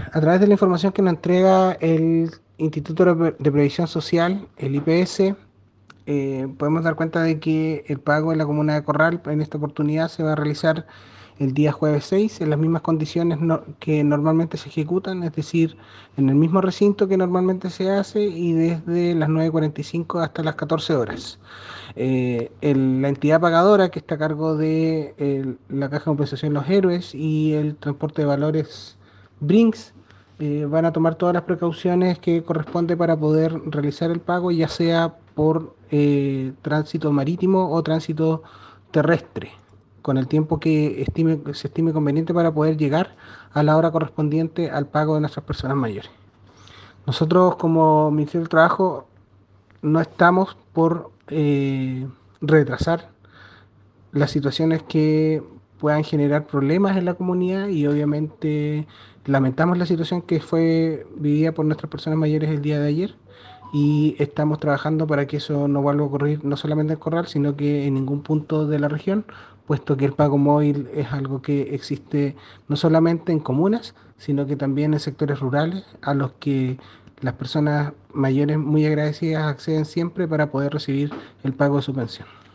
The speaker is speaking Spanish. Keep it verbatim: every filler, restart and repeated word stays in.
A través de la información que nos entrega el Instituto de Pre- de Previsión Social, el I P S, eh, podemos dar cuenta de que el pago en la comuna de Corral en esta oportunidad se va a realizar el día jueves seis en las mismas condiciones no- que normalmente se ejecutan, es decir, en el mismo recinto que normalmente se hace y desde las nueve cuarenta y cinco hasta las catorce horas. Eh, el- la entidad pagadora que está a cargo de el- la Caja de Compensación Los Héroes y el transporte de valores Brinks eh, van a tomar todas las precauciones que corresponde para poder realizar el pago, ya sea por eh, tránsito marítimo o tránsito terrestre, con el tiempo que estime, se estime conveniente para poder llegar a la hora correspondiente al pago de nuestras personas mayores. Nosotros como Ministerio del Trabajo no estamos por eh, retrasar las situaciones que puedan generar problemas en la comunidad y obviamente lamentamos la situación que fue vivida por nuestras personas mayores el día de ayer y estamos trabajando para que eso no vuelva a ocurrir no solamente en Corral, sino que en ningún punto de la región, puesto que el pago móvil es algo que existe no solamente en comunas, sino que también en sectores rurales a los que las personas mayores muy agradecidas acceden siempre para poder recibir el pago de su pensión.